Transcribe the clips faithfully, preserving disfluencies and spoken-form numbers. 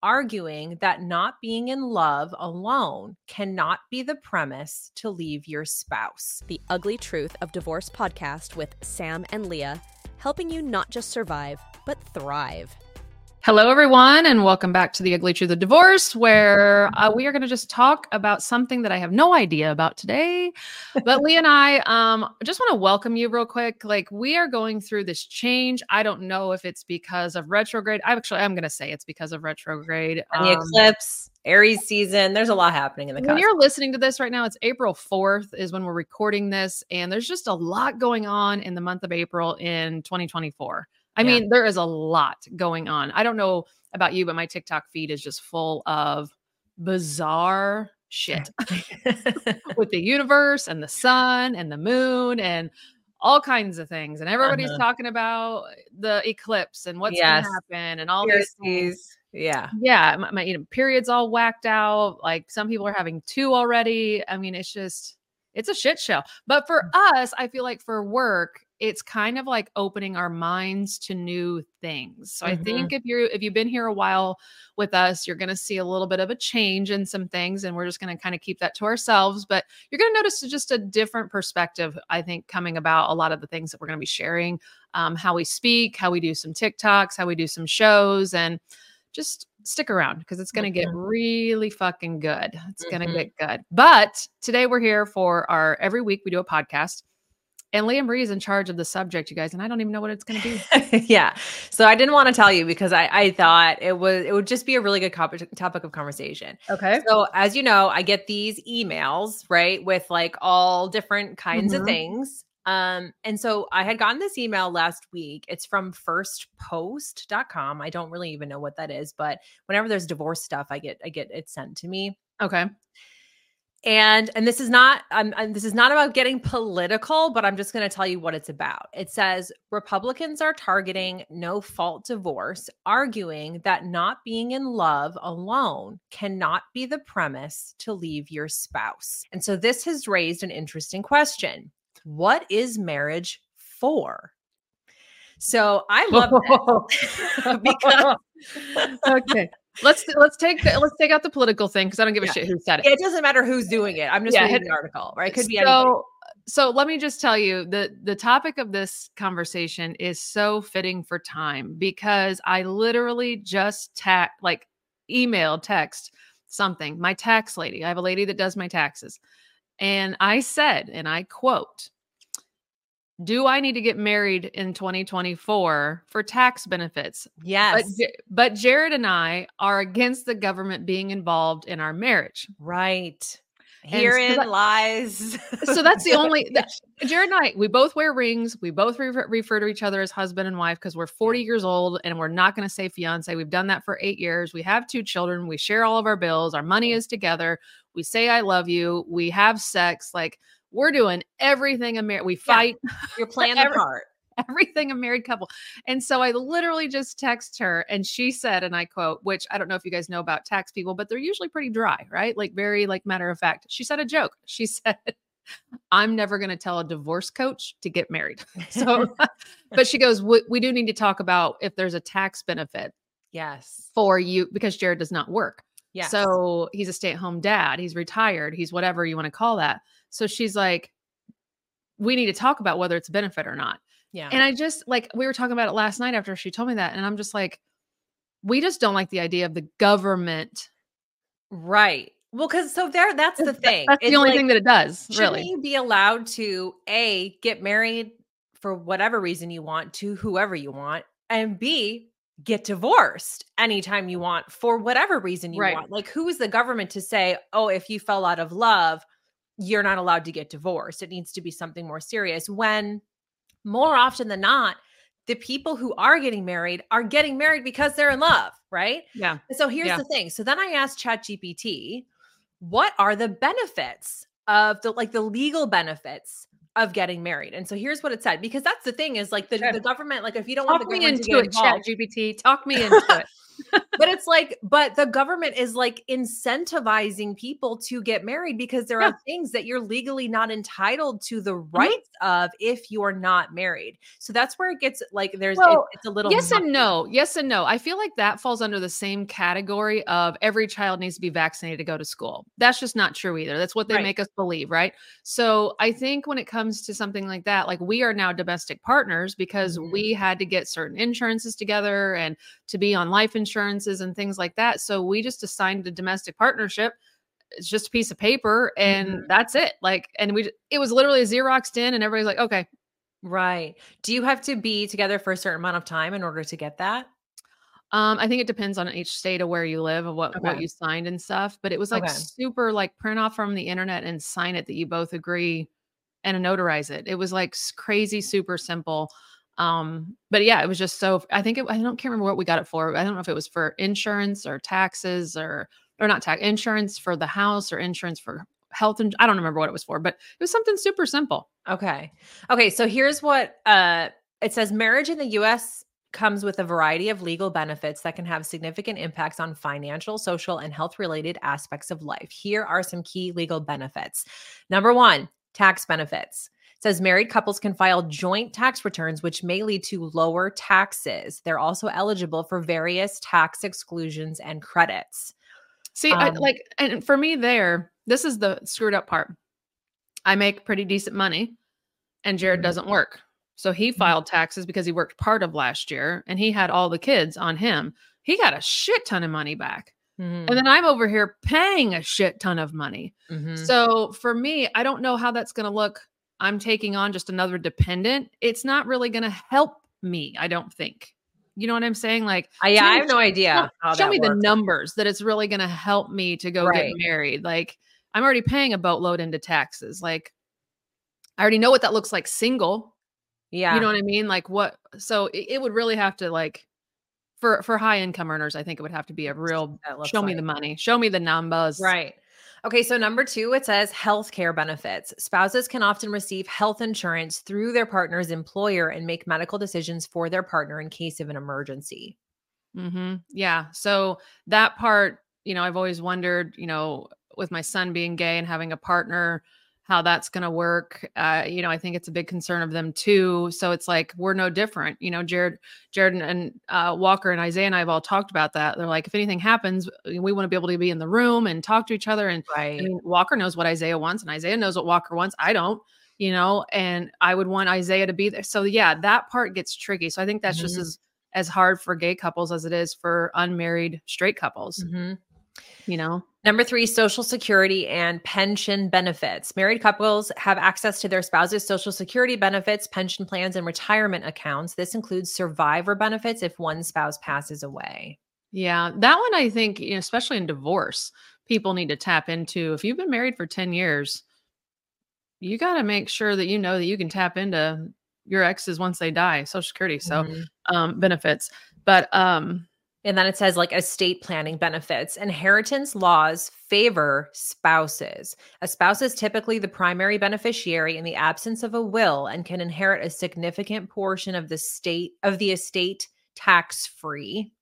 arguing that not being in love alone cannot be the premise to leave your spouse. The Ugly Truth of Divorce podcast with Sam and Leah, helping you not just survive, but thrive. Hello, everyone, and welcome back to The Ugly Truth of Divorce, where uh, we are going to just talk about something that I have no idea about today. But Leah and I um, just want to welcome you real quick. Like, we are going through this change. I don't know if it's because of retrograde. I actually, I'm going to say it's because of retrograde. And the Um, eclipse, Aries season, there's a lot happening in the when cosmos. you're listening to this right now, it's April fourth is when we're recording this, and there's just a lot going on in the month of April in twenty twenty-four. I Yeah. mean, there is a lot going on. I don't know about you, but my TikTok feed is just full of bizarre shit with the universe and the sun and the moon and all kinds of things. And everybody's Uh-huh. talking about the eclipse and what's Yes. going to happen and all these things. Pierces. Yeah. Yeah, my, my you know, periods all whacked out. Like, some people are having two already. I mean, it's just, it's a shit show. But for us, I feel like for work, it's kind of like opening our minds to new things. So Mhm. I think if you're, if you've been here a while with us, you're going to see a little bit of a change in some things, and we're just going to kind of keep that to ourselves. But you're going to notice just a different perspective, I think, coming about a lot of the things that we're going to be sharing, um, how we speak, how we do some TikToks, how we do some shows, and just stick around because it's going to get Mhm. really fucking good. It's going to Mhm. get good. But today we're here for our, every week we do a podcast, and Leah Marie is in charge of the subject, you guys, and I don't even know what it's going to be. Yeah. So I didn't want to tell you because I, I thought it was, it would just be a really good topic, topic of conversation. Okay. So as you know, I get these emails, right, with like all different kinds Mhm. of things. Um, and so I had gotten this email last week. It's from first post dot com. I don't really even know what that is, but whenever there's divorce stuff, I get, I get it sent to me. Okay. And and this is not um, and this is not about getting political, but I'm just going to tell you what it's about. It says Republicans are targeting no-fault divorce, arguing that not being in love alone cannot be the premise to leave your spouse. And so this has raised an interesting question. What is marriage for? So I love this because Okay. Let's let's take the, let's take out the political thing because I don't give a Yeah. shit who said it. it doesn't matter who's doing it. I'm just Yeah, reading hit- the article, right? It could be anybody. So so let me just tell you, the the topic of this conversation is so fitting for time because I literally just ta- like email, text something. My tax lady, I have a lady that does my taxes. And I said, and I quote, "Do I need to get married in twenty twenty-four for tax benefits?" Yes. But, Ja- but Jared and I are against the government being involved in our marriage. Right. And so Herein that- lies. So that's the only, that, Jared and I, we both wear rings. We both refer, refer to each other as husband and wife because we're forty years old and we're not going to say fiance. We've done that for eight years. We have two children. We share all of our bills. Our money is together. We say, I love you. We have sex. Like, we're doing everything. A mar- we fight. You're playing the Every- part. everything a married couple. And so I literally just text her and she said, and I quote, which I don't know if you guys know about tax people, but they're usually pretty dry, right? Like very like matter of fact. She said a joke. She said, "I'm never going to tell a divorce coach to get married." So, but she goes, we, we do need to talk about if there's a tax benefit Yes. for you because Jared does not work. Yes. So he's a stay-at-home dad. He's retired. He's whatever you want to call that. So she's like, we need to talk about whether it's a benefit or not. Yeah. And I just like, we were talking about it last night after she told me that. And I'm just like, we just don't like the idea of the government. right. Well, because so there, that's the thing. That's It's the only like, thing that it does, shouldn't really. you be allowed to A, get married for whatever reason you want to whoever you want, and B, get divorced anytime you want for whatever reason you Right. want? Like, who is the government to say, oh, if you fell out of love, you're not allowed to get divorced? It needs to be something more serious, when more often than not, the people who are getting married are getting married because they're in love, right? Yeah. And so here's Yeah. the thing. So then I asked ChatGPT, what are the benefits of the like the legal benefits of getting married? And so here's what it said, because that's the thing is like the, Okay. the government, like if you don't want Talk the me government to into get it, Chat involved, G P T. Talk me into it. But it's like, but the government is like incentivizing people to get married because there Yeah. are things that you're legally not entitled to the Mhm. rights of if you are not married. So that's where it gets like there's it, Well, it's a little yes and mucky. no. Yes and no. I feel like that falls under the same category of every child needs to be vaccinated to go to school. That's just not true either. That's what they Right. make us believe, right? So I think when it comes to something like that, like we are now domestic partners because Mhm. we had to get certain insurances together and to be on life insurances and things like that. So we just assigned a domestic partnership. It's just a piece of paper and Mhm. that's it. Like, and we, it was literally Xeroxed in and everybody's like, okay. Right. Do you have to be together for a certain amount of time in order to get that? Um, I think it depends on each state of where you live and what what Okay. you signed and stuff, but it was like Okay. super like print off from the internet and sign it that you both agree and notarize it. It was like s- crazy super simple. Um, but yeah, it was just so I think it, I don't can't remember what we got it for. I don't know if it was for insurance or taxes or or not tax insurance for the house or insurance for health and I don't remember what it was for, but it was something super simple. Okay. Okay, so here's what uh it says marriage in the U S comes with a variety of legal benefits that can have significant impacts on financial, social, and health related aspects of life. Here are some key legal benefits. Number one, tax benefits. It says married couples can file joint tax returns, which may lead to lower taxes. They're also eligible for various tax exclusions and credits. See, I Um, like and for me there, this is the screwed up part. I make pretty decent money and Jared mhm, doesn't work. So he mhm, filed taxes because he worked part of last year and he had all the kids on him. He got a shit ton of money back. And mhm, then I'm over here paying a shit ton of money. mhm. So for me, I don't know how that's going to look. I'm taking on just another dependent. It's not really going to help me, I don't think. You know what I'm saying? Like, Uh, to yeah, I me, have no show, idea how show that me the works. numbers that it's really going to help me to go get Right. married. Like, I'm already paying a boatload into taxes. Like, I already know what that looks like single. You know Yeah. what I mean? Like what so it, it would really have to like for for high income earners, I think it would have to be a real That looks show me like. the money. Show me the numbers. Right. Okay, so number two, it says healthcare benefits. Spouses can often receive health insurance through their partner's employer and make medical decisions for their partner in case of an emergency. Mhm. Yeah. So that part, you know, I've always wondered, you know, with my son being gay and having a partner, how that's going to work. Uh, you know, I think it's a big concern of them too. So it's like we're no different. You know, Jared, Jared and, and uh, Walker and Isaiah and I have all talked about that. They're like, if anything happens, we want to be able to be in the room and talk to each other. And I Right. mean, Walker knows what Isaiah wants, and Isaiah knows what Walker wants. I don't. You know, and I would want Isaiah to be there. So yeah, that part gets tricky. So I think that's just Mhm, as as hard for gay couples as it is for unmarried straight couples, mhm. you know? Number three, Social Security and pension benefits. Married couples have access to their spouse's Social Security benefits, pension plans, and retirement accounts. This includes survivor benefits if one spouse passes away. Yeah, that one I think, you know, especially in divorce, people need to tap into. If you've been married for ten years, you got to make sure that you know that you can tap into your exes once they die, Social Security, so Mhm. um benefits. But um And then it says like estate planning benefits. Inheritance laws favor spouses. A spouse is typically the primary beneficiary in the absence of a will and can inherit a significant portion of the state of the estate tax free.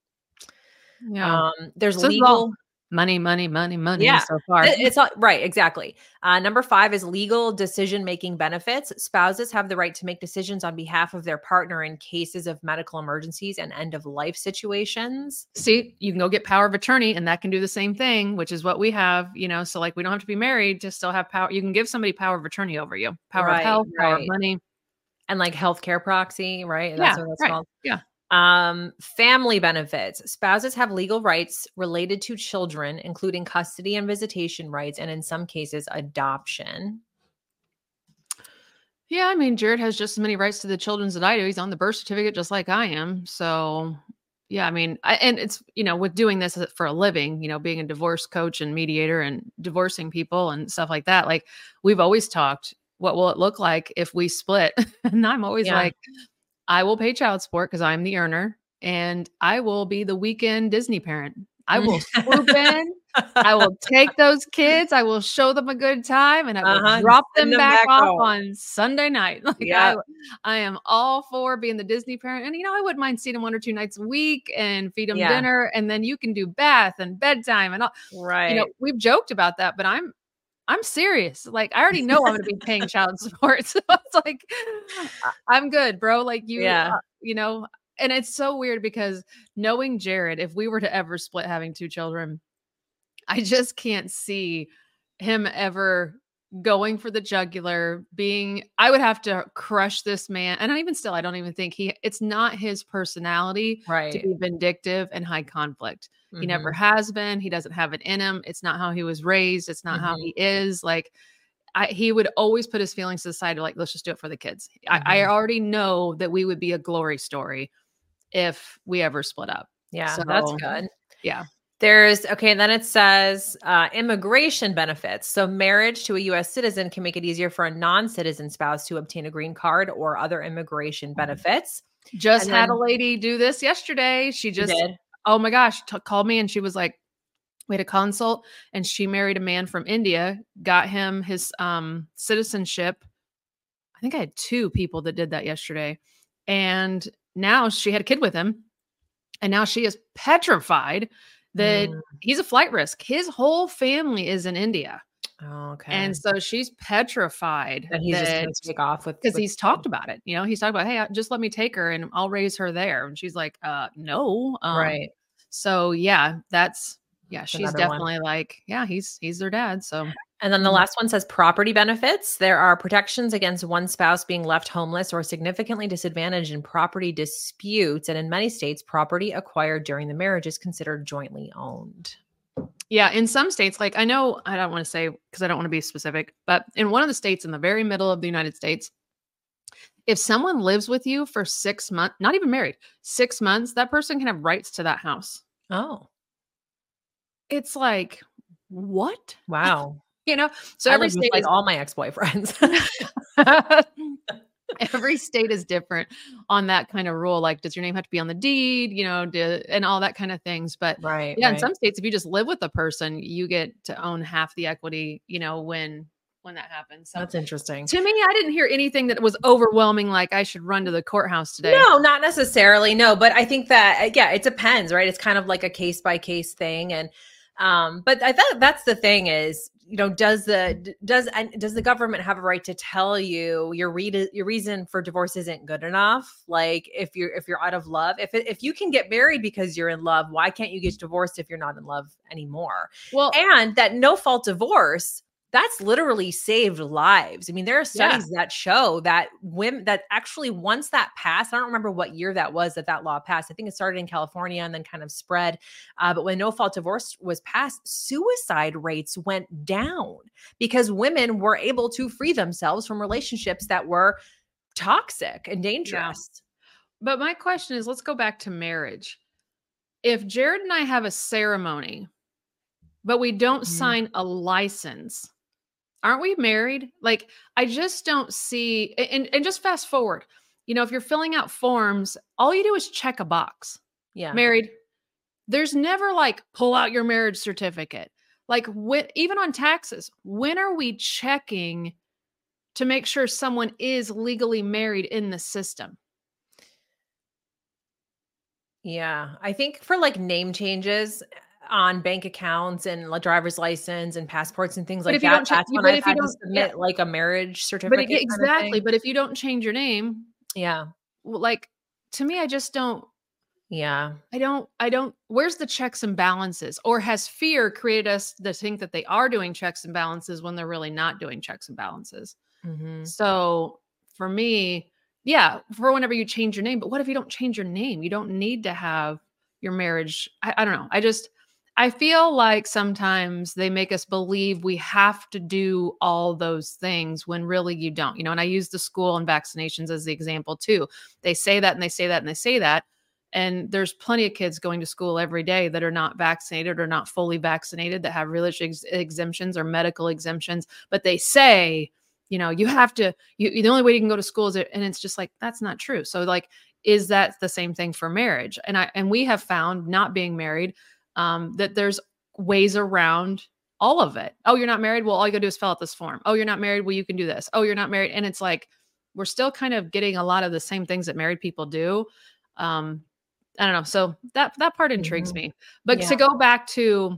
yeah. Um, there's So this is all legal. money, money, money, money Yeah. so far. It- It's all right, exactly. Uh, number five is legal decision making benefits. Spouses have the right to make decisions on behalf of their partner in cases of medical emergencies and end of life situations. See, you can go get power of attorney and that can do the same thing, which is what we have, you know. So, like, we don't have to be married to still have power. You can give somebody power of attorney over you, power of Right, health, power of right. money. And like healthcare proxy, right? That's Yeah, what that's right. called. Yeah. Um, family benefits. Spouses have legal rights related to children, including custody and visitation rights, and in some cases, adoption. Yeah. I mean, Jared has just as many rights to the children's that I do. He's on the birth certificate just like I am. So, yeah, I mean, I, and it's, you know, with doing this for a living, you know, being a divorce coach and mediator and divorcing people and stuff like that, like we've always talked, what will it look like if we split? And I'm always Yeah. like, I will pay child support because I'm the earner and I will be the weekend Disney parent. I will swoop in I will take those kids, I will show them a good time, and I will Uh-huh, drop send them them back back off home. on Sunday night. Like, I Yep. I am all for being the Disney parent, and, you know, I wouldn't mind seeing them one or two nights a week and feed them Yeah. dinner, and then you can do bath and bedtime and all. You know, Right. we've joked about that, but I'm I'm serious. Like, I already know I'm gonna be paying child support, so it's like, I I'm good, bro. Like, you, Yeah. uh, you know, and it's so weird because knowing Jared, if we were to ever split having two children, I just can't see him ever going for the jugular, being I would have to crush this man. And even still, I don't even think he it's not his personality to Right. be vindictive and high conflict. He never Mhm. has been. He doesn't have it in him. It's not how he was raised. It's not how Mhm. he is. Like, I, he would always put his feelings to the side, like, let's just do it for the kids. I, I Mhm. already know that we would be a glory story if we ever split up. Yeah, So, that's good. yeah. There's okay, then it says uh, immigration benefits. So marriage to a U S citizen can make it easier for a non-citizen spouse to obtain a green card or other immigration benefits. Just And had a then lady do this yesterday. She you just, did. oh my gosh, t- called me and she was like, we had a consult and she married a man from India, got him his um, citizenship. I think I had two people that did that yesterday. And now she had a kid with him. And now she is petrified that Mm, he's a flight risk. His whole family is in India. okay. And so she's petrified That he's just that gonna take off with because with he's talked about it. You know, he's talked about, hey, uh, just let me take her and I'll raise her there. And she's like, uh, no. Um, right. so yeah, that's yeah, That's she's another one. definitely like, yeah, he's he's their dad. So And then the Mhm. last one says property benefits. There are protections against one spouse being left homeless or significantly disadvantaged in property disputes. And in many states, property acquired during the marriage is considered jointly owned. yeah, in some states, like I know I don't want to say because I don't want to be specific, but in one of the states in the very middle of the United States, if someone lives with you for six months, not even married, six months, that person can have rights to that house. Oh, It's like, what? wow. You know, so I every lived with state like is all my ex-boyfriends. every state is different on that kind of rule. Like, does your name have to be on the deed, you know, do, and all that kind of things. But Right, yeah, in right. some states, if you just live with a person, you get to own half the equity, you know, when when that happens. So That's interesting. to me, I didn't hear anything that was overwhelming, like I should run to the courthouse today. No, not necessarily. No, but I think that uh, yeah, it depends, right? It's kind of like a case by case thing, and um, but I thought that's the thing is, you know, does the d- does and does the government have a right to tell you your read your reason for divorce isn't good enough? Like if you're if you're out of love, if it, if you can get married because you're in love, why can't you get divorced if you're not in love anymore? Well, And that no fault divorce, that's literally saved lives. I mean, there are yeah. studies that show that women that actually once that passed, I don't remember what year that was that that law passed. I think it started in California and then kind of spread. Uh, but when no fault divorce was passed, suicide rates went down because women were able to free themselves from relationships that were toxic and dangerous. But my question is, let's go back to marriage. If Jared and I have a ceremony, but we don't Mhm. sign a license, aren't we married? Like, I just don't see, and, and just fast forward, you know, if you're filling out forms, all you do is check a box. Yeah. Married. There's never like, pull out your marriage certificate. Like, when, even on taxes, when are we checking to make sure someone is legally married in the system? Yeah. I think for like name changes on bank accounts and like driver's license and passports and things But like if you that, don't, cha- that's when but I've if you had to don't, yeah, submit like a marriage but it, certificate kind of exactly. thing. But if you don't change your name, Yeah. well, like, to me, I just don't, Yeah. I don't, I don't, where's the checks and balances? Or has fear created us to think that they are doing checks and balances when they're really not doing checks and balances? Mhm. So for me, yeah, for whenever you change your name, but what if you don't change your name? You don't need to have your marriage. I, I don't know. I just, I feel like sometimes they make us believe we have to do all those things when really you don't, you know, and I use the school and vaccinations as the example too. They say that and they say that and they say that. And there's plenty of kids going to school every day that are not vaccinated or not fully vaccinated, that have religious ex- exemptions or medical exemptions, but they say, you know, you have to, you, the only way you can go to school is it. And it's just like, that's not true. So like, is that the same thing for marriage? And I, and we have found, not being married, um, that there's ways around all of it. Oh, you're not married? Well, all you gotta do is fill out this form. Oh, you're not married? Well, you can do this. Oh, you're not married. And it's like, we're still kind of getting a lot of the same things that married people do. Um, I don't know. So that, that part intrigues Mhm. me, but Yeah. to go back to,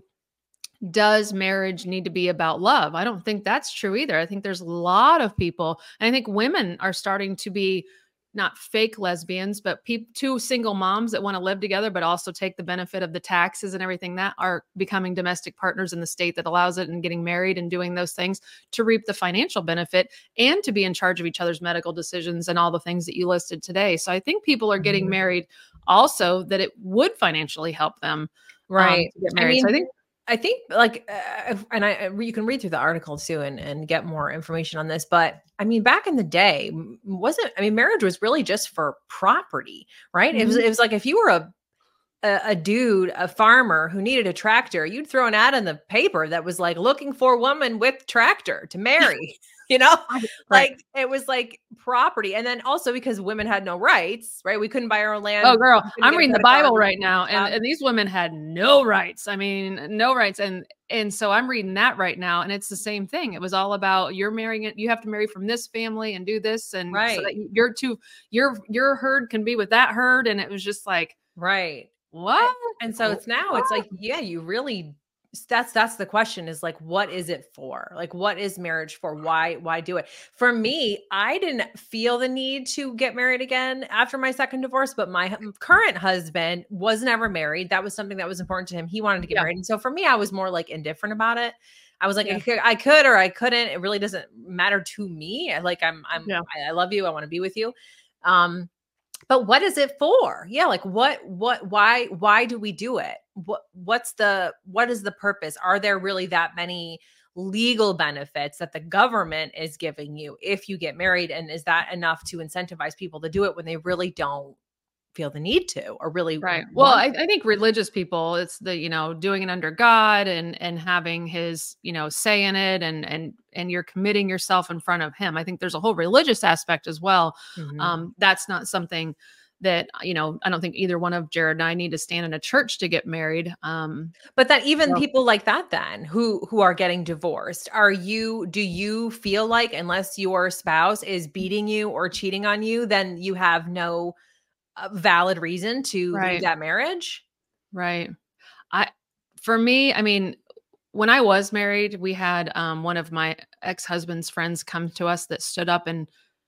does marriage need to be about love? I don't think that's true either. I think there's a lot of people, and I think women are starting to be not fake lesbians, but pe- two single moms that want to live together, but also take the benefit of the taxes and everything, that are becoming domestic partners in the state that allows it, and getting married and doing those things to reap the financial benefit and to be in charge of each other's medical decisions and all the things that you listed today. So I think people are getting Mhm. married also that it would financially help them um, Right. to get I married. So I mean, think I think like, uh, and I, uh, you can read through the article too and, and get more information on this. But I mean, back in the day, m- wasn't, I mean, marriage was really just for property, right? It was, Mhm. it was like if you were a, a, a dude, a farmer who needed a tractor, you'd throw an ad in the paper that was like looking for woman with tractor to marry, you know? Right. Like it was like property. And then also because women had no rights, right? We couldn't buy our own land. Oh, girl, we couldn't I'm get a reading the credit card, Bible we right couldn't get now, a and, job. and these women had no rights. I mean, no rights, and and so I'm reading that right now, and it's the same thing. It was all about, you're marrying it. You have to marry from this family and do this, and so Right. that your two your your herd can be with that herd, and it was just like, Right. what? And so it's now it's like, yeah, you really that's that's the question, is like, what is it for? Like, what is marriage for? Why why do it? For me, I didn't feel the need to get married again after my second divorce, but my hu- current husband was never married. That was something that was important to him. He wanted to get Yeah. married. And so for me, I was more like indifferent about it. I was like, Yeah. I could, I could or I couldn't. It really doesn't matter to me. I like I'm I'm Yeah. I, I love you. I want to be with you. Um, but what is it for? Yeah, like what what why why do we do it? What what's the what is the purpose? Are there really that many legal benefits that the government is giving you if you get married, and is that enough to incentivize people to do it when they really don't feel the need to or really Right. Well, want I, I think religious people, it's the, you know, doing it under God, and and having his, you know, say in it, and and and you're committing yourself in front of him. I think there's a whole religious aspect as well. Mhm. Um, that's not something that, you know, I don't think either one of Jared and I need to stand in a church to get married. Um, But then even so people like that then who who are getting divorced, are you do you feel like unless your spouse is beating you or cheating on you, then you have no uh, valid reason to leave right, that marriage? right. I For me, I mean, when I was married, we had um, one of my ex-husband's friends come to us that stood up, and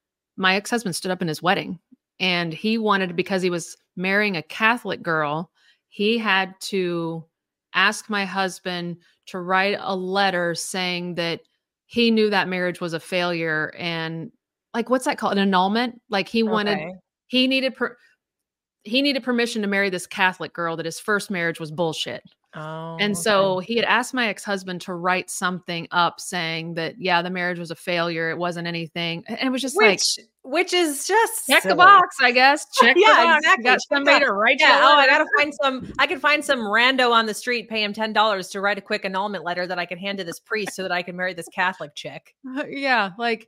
my ex-husband stood up in his wedding, and he wanted, because he was marrying a Catholic girl, he had to ask my husband to write a letter saying that he knew that marriage was a failure, and like, what's that called? An annulment? Like, he wanted Okay. he needed per, he needed permission to marry this Catholic girl that his first marriage was bullshit. And Oh, okay. so he had asked my ex-husband to write something up saying that, yeah, the marriage was a failure. It wasn't anything. And it was just like, Which which is just check the silly. box, I guess. Check the Yeah, box. exactly. You got Check somebody that. to write you Yeah. a Oh, I letter. gotta find some. I could find some rando on the street, pay him ten dollars to write a quick annulment letter that I can hand to this priest so that I can marry this Catholic chick. Yeah, like,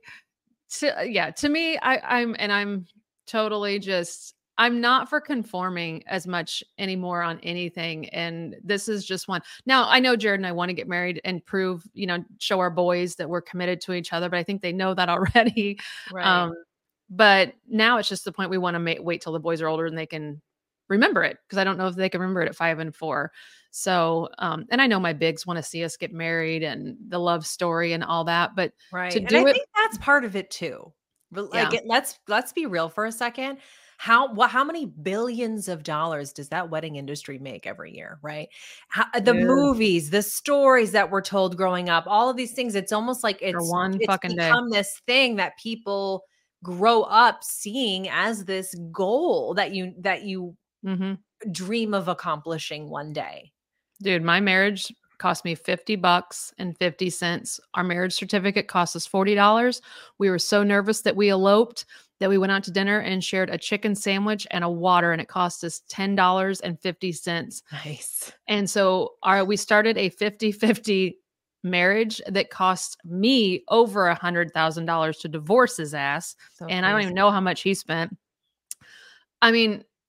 to, yeah, to me, I, I'm, and I'm totally just, I'm not for conforming as much anymore on anything. And this is just one. Now, I know Jared and I want to get married and prove, you know, show our boys that we're committed to each other, but I think they know that already. Right. Um, but now it's just the point we want to ma- wait till the boys are older and they can remember it, because I don't know if they can remember it at five and four. So, um, and I know my bigs want to see us get married and the love story and all that, but Right. to And I do it, think that's part of it too. But like yeah, it, let's let's be real for a second. How what how many billions of dollars does that wedding industry make every year, right? How, the dude, movies, the stories that were told growing up, all of these things, it's almost like for it's one it's fucking day. become this thing that people grow up seeing as this goal that you that you Mm-hmm. dream of accomplishing one day. Dude, my marriage cost me fifty bucks and fifty cents. Our marriage certificate cost us forty dollars. We were so nervous that we eloped that we went out to dinner and shared a chicken sandwich and a water, and it cost us ten dollars and fifty cents. Nice. And so our we started a fifty-fifty marriage that cost me over a hundred thousand dollars to divorce his ass. So And I don't crazy. even know how much he spent. I mean,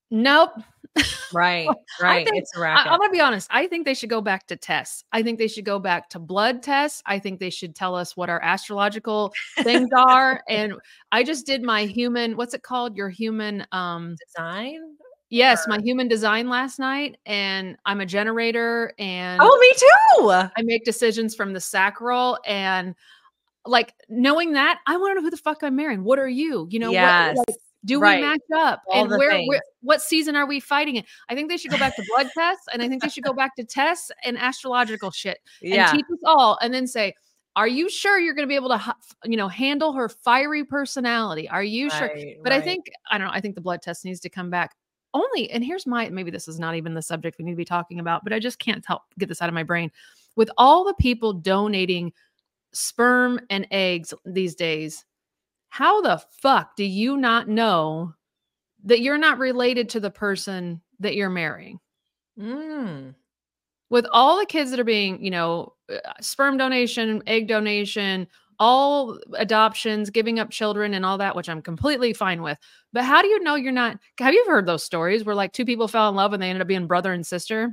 Nope. Right, I right. think It's a I, racket. I'm gonna be honest. I think they should go back to tests. I think they should go back to blood tests. I think they should tell us what our astrological things are. And I just did my human, what's it called? Your human, um, Design? yes, my Or human design last night. And I'm a generator and Oh, me too! I make decisions from the sacral. And like knowing that, I want to know who the fuck I'm marrying. What are you? You know, what Yes. like, do we Right. match up? All And the where, things. where, what season are we fighting in? I think they should go back to blood tests, and I think they should go back to tests and astrological shit and Yeah. teach us all, and then say, "Are you sure you're going to be able to, hu- you know, handle her fiery personality? Are you sure?" Right, But I right. think I don't know. I think the blood test needs to come back only. And here's my maybe this is not even the subject we need to be talking about, but I just can't help get this out of my brain. With all the people donating sperm and eggs these days, how the fuck do you not know that you're not related to the person that you're marrying? Mm. With all the kids that are being, you know, uh, sperm donation, egg donation, all adoptions, giving up children and all that, which I'm completely fine with. But how do you know you're not? Have you ever heard those stories where like two people fell in love and they ended up being brother and sister?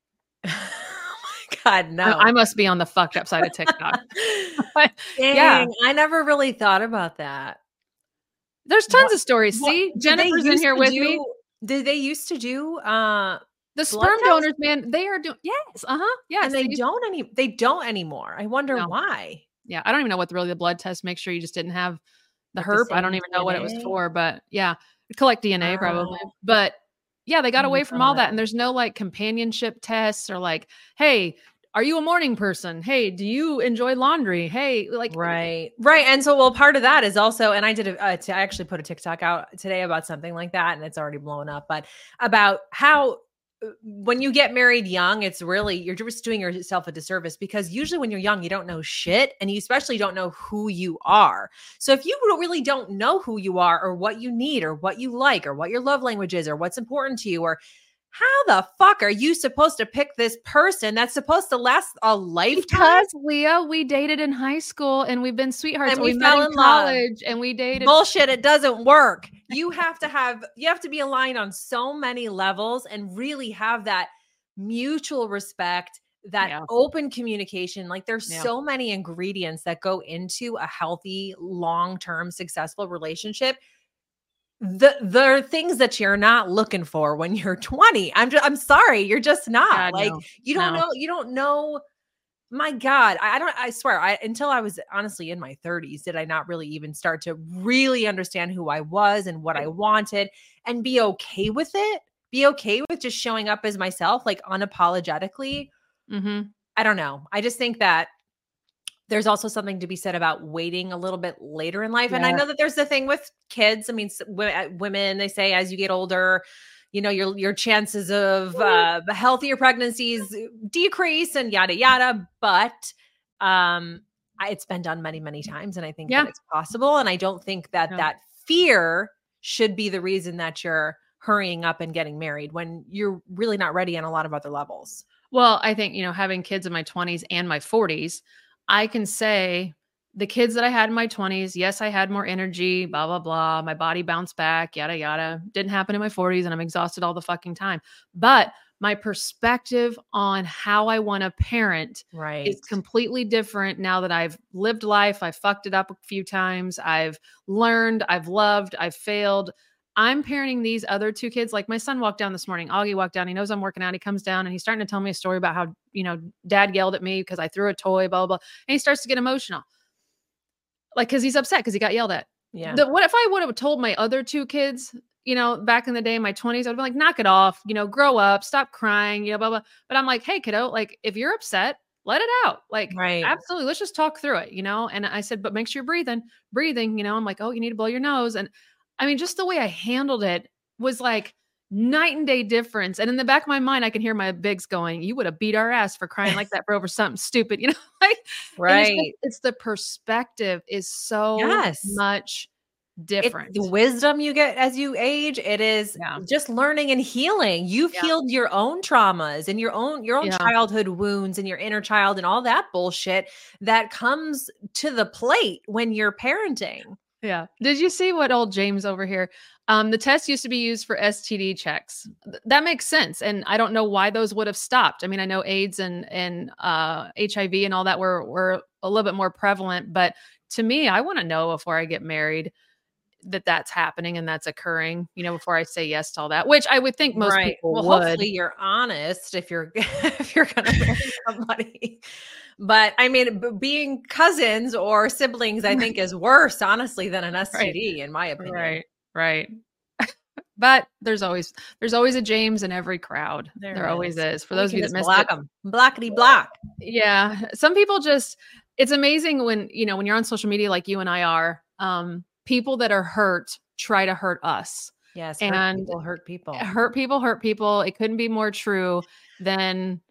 Oh my God, I, no. I must be on the fucked up side of TikTok. Dang, Yeah. I never really thought about that. There's tons What of stories. what See, did they Jennifer's in used here to with me. do did they used to do, uh, The blood sperm tests? donors, man, they are doing yes, uh-huh, yes. And they used- don't any they don't anymore. I wonder No. why. Yeah, I don't even know what the, really the blood test. Make sure you just didn't have the Like the herp. I don't same even know what it was D N A? for, but yeah, collect D N A probably. Wow. But yeah, they got Oh my away from all that, God. and there's no like companionship tests or like, hey, are you a morning person? Hey, do you enjoy laundry? Hey, like, Right. Right. And so, well, part of that is also, and I did a, uh, t- I actually put a TikTok out today about something like that, and it's already blown up, but about how uh, when you get married young, it's really, you're just doing yourself a disservice because usually when you're young, you don't know shit and you especially don't know who you are. So if you really don't know who you are or what you need or what you like or what your love language is or what's important to you or how the fuck are you supposed to pick this person that's supposed to last a lifetime? because Leah, we dated in high school and we've been sweethearts. And And we we, met fell in in love. college and we dated. Bullshit, it doesn't work. You have to have, you have to be aligned on so many levels and really have that mutual respect, that Yeah. open communication. Like there's Yeah. so many ingredients that go into a healthy, long-term, successful relationship. The there are things that you're not looking for when you're twenty. I'm just, I'm sorry, you're just not. God, like no. you don't No. know, you don't know. My God, I, I don't, I swear, I until I was honestly in my thirties, did I not really even start to really understand who I was and what I wanted and be okay with it? Be okay with just showing up as myself, like unapologetically. Mm-hmm. I don't know. I just think that there's also something to be said about waiting a little bit later in life. And I Yes. know that there's the thing with kids. I mean, s- wo- uh, women, they say as you get older, you know, your your chances of uh, healthier pregnancies decrease and yada yada. But um, I, it's been done many many times, and I think Yeah. that it's possible. And I don't think that No. that fear should be the reason that you're hurrying up and getting married when you're really not ready on a lot of other levels. Well, I think, you know, having kids in my twenties and my forties, I can say the kids that I had in my twenties, yes, I had more energy, blah, blah, blah. My body bounced back, yada, yada. Didn't happen in my forties and I'm exhausted all the fucking time. But my perspective on how I want to parent Right. is completely different now that I've lived life. I've fucked it up a few times. I've learned, I've loved, I've failed. I'm parenting these other two kids. Like my son walked down this morning. Augie walked down. He knows I'm working out. He comes down and he's starting to tell me a story about how, you know, dad yelled at me because I threw a toy, blah, blah, blah. And he starts to get emotional. Like, cause he's upset because he got yelled at. Yeah. The, what if I would have told my other two kids, you know, back in the day, in my twenties, I'd be like, knock it off, you know, grow up, stop crying, you know, blah, blah. But I'm like, hey, kiddo, like if you're upset, let it out. Like, Right. absolutely. Let's just talk through it, you know? And I said, but make sure you're breathing, breathing, you know, I'm like, oh, you need to blow your nose. And I mean, just the way I handled it was like night and day difference. And in the back of my mind, I can hear my bigs going, you would have beat our ass for crying like that for over something stupid, you know? Like, and it's, Right. just- it's the perspective is so Yes. much different. It's the wisdom you get as you age. It is Yeah. just learning and healing. You've Yeah. healed your own traumas and your own your own Yeah. childhood wounds and your inner child and all that bullshit that comes to the plate when you're parenting. Yeah. Did you see what old James over here? Um, the test used to be used for S T D checks. Th- that makes sense. And I don't know why those would have stopped. I mean, I know AIDS and, and, uh, H I V and all that were, were a little bit more prevalent, but to me, I want to know before I get married that that's happening and that's occurring, you know, before I say yes to all that, which I would think most Right. people Well, would. hopefully you're honest if you're if you're going to marry somebody. But I mean, b- being cousins or siblings, I think is worse, honestly, than an S T D, Right. in my opinion. Right. Right. But there's always there's always a James in every crowd. There, There always is. For we those of can you that just missed block it. them, blackety block. Yeah. Some people just, it's amazing when, you know, when you're on social media like you and I are, um, people that are hurt try to hurt us. Yes, hurt And people hurt people. hurt people hurt people. It couldn't be more true than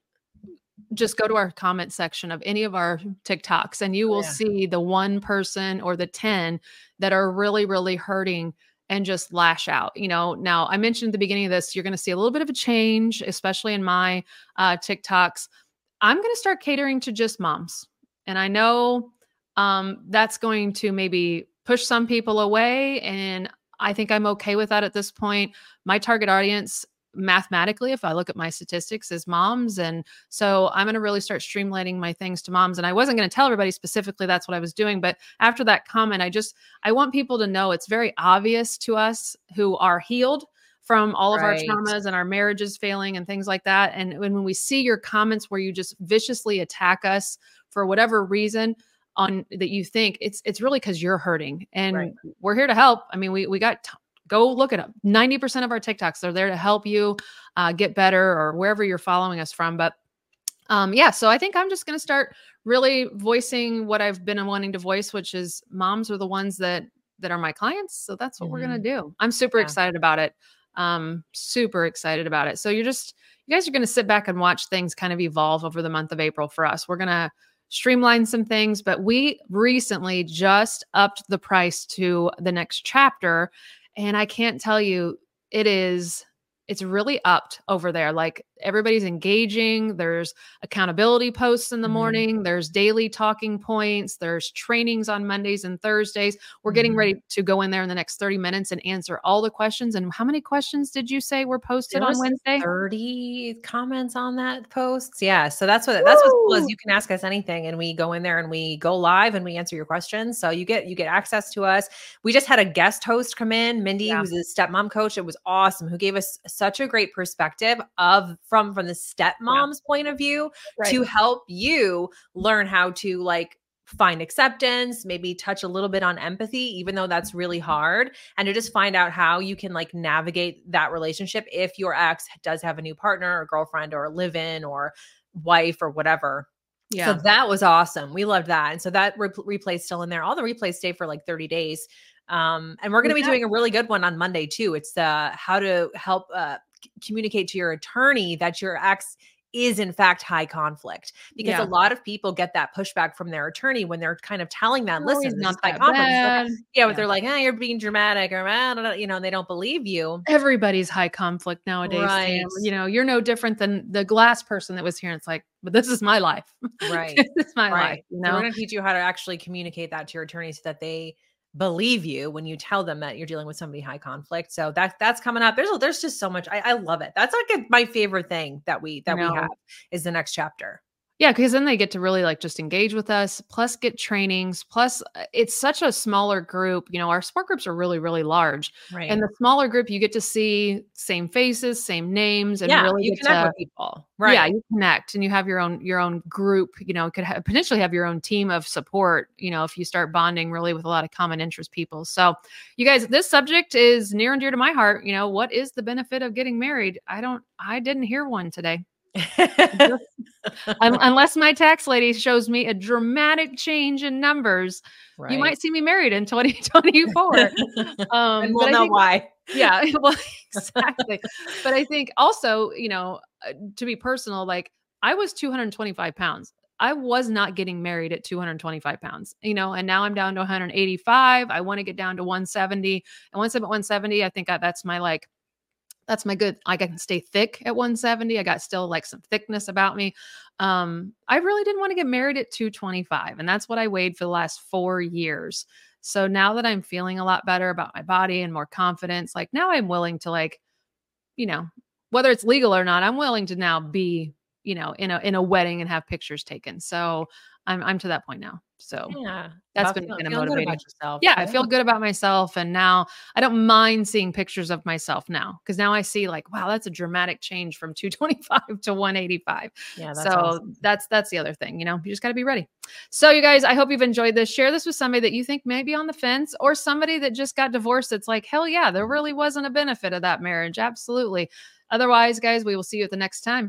just go to our comment section of any of our TikToks and you Oh, will yeah. see the one person or the ten that are really, really hurting and just lash out. You know, now I mentioned at the beginning of this, you're going to see a little bit of a change, especially in my uh, TikToks. I'm going to start catering to just moms. And I know um, that's going to maybe push some people away. And I think I'm okay with that at this point. My target audience, mathematically, if I look at my statistics, is moms. And so I'm going to really start streamlining my things to moms. And I wasn't going to tell everybody specifically that's what I was doing. But after that comment, I just, I want people to know it's very obvious to us who are healed from all of Right. our traumas and our marriages failing and things like that. And when, when we see your comments where you just viciously attack us for whatever reason on that you think it's, it's really because you're hurting and Right. we're here to help. I mean, we, we got, t- go look it up. ninety percent of our TikToks are there to help you uh, get better or wherever you're following us from. But um, yeah, so I think I'm just going to start really voicing what I've been wanting to voice, which is moms are the ones that, that are my clients. So that's what Mhm. we're going to do. I'm super Yeah. excited about it. Um, super excited about it. So you're just, you guys are going to sit back and watch things kind of evolve over the month of April for us. We're going to streamline some things, but we recently just upped the price to the next chapter. And I can't tell you, it is, it's really upped over there. Like everybody's engaging. There's accountability posts in the Mhm. morning. There's daily talking points. There's trainings on Mondays and Thursdays. We're getting Mhm. ready to go in there in the next thirty minutes and answer all the questions. And how many questions did you say were posted There on was Wednesday? thirty comments on that post. Yeah. So that's what that's what's cool is Woo! you can ask us anything and we go in there and we go live and we answer your questions. So you get you get access to us. We just had a guest host come in, Mindy, Yeah. who's a stepmom coach. It was awesome, who gave us such a great perspective of from from the stepmom's point of view to help you learn how to like find acceptance, maybe touch a little bit on empathy, even though that's really hard, and to just find out how you can like navigate that relationship if your ex does have a new partner or girlfriend or live in or wife or whatever. Yeah. So that was awesome. We loved that. And so that re- replay is still in there. All the replays stay for like thirty days. Um, and we're going to be Yeah. doing a really good one on Monday too. It's uh, how to help uh, c- communicate to your attorney that your ex is in fact high conflict, because Yeah. a lot of people get that pushback from their attorney when they're kind of telling them, No, listen, he's this not is high that conflict. It's like, bad. yeah, but Yeah. they're like, eh, you're being dramatic or, "Ah, da, da," you know, and they don't believe you. Everybody's high conflict nowadays, Right. Sam. You know, you're no different than the glass person that was here. And it's like, but this is my life. Right. This is my life. Right. You So know, we're going to teach you how to actually communicate that to your attorney so that they believe you when you tell them that you're dealing with somebody high conflict. So that that's coming up. There's there's just so much. I, I love it. That's like a, my favorite thing that we that we know. have is the next chapter. yeah, because then they get to really like just engage with us, plus get trainings, plus uh, it's such a smaller group. You know, our support groups are really, really large. Right. And the smaller group, you get to see same faces, same names, and yeah, really you get connect to, with people. Right. yeah, you connect and you have your own your own group. You know, could ha- potentially have your own team of support. You know, if you start bonding really with a lot of common interest people. So, you guys, this subject is near and dear to my heart. You know, what is the benefit of getting married? I don't. I didn't hear one today. Un- unless my tax lady shows me a dramatic change in numbers, Right. you might see me married in twenty twenty-four. Um, and but we'll I know think- why. Yeah, well, exactly. But I think also, you know, uh, to be personal, like I was two hundred twenty-five pounds. I was not getting married at two hundred twenty-five pounds, you know, and now I'm down to one hundred eighty-five. I want to get down to one seventy. And once I'm at one seventy, I think I, that's my like, that's my good. I can stay thick at one seventy. I got still like some thickness about me. Um, I really didn't want to get married at two twenty-five. And that's what I weighed for the last four years. So now that I'm feeling a lot better about my body and more confidence, like now I'm willing to like, you know, whether it's legal or not, I'm willing to now be, you know, in a, in a wedding and have pictures taken. So I'm, I'm to that point now. So Yeah. that's About been feeling, kind of feeling good motivating. about yourself. Yeah, I feel good about myself. And now I don't mind seeing pictures of myself now. Cause now I see like, wow, that's a dramatic change from two twenty-five to one eighty-five. Yeah, that's so awesome. that's, that's the other thing, you know, you just got to be ready. So you guys, I hope you've enjoyed this. Share this with somebody that you think may be on the fence or somebody that just got divorced. It's like, hell yeah, there really wasn't a benefit of that marriage. Absolutely. Otherwise, guys, we will see you at the next time.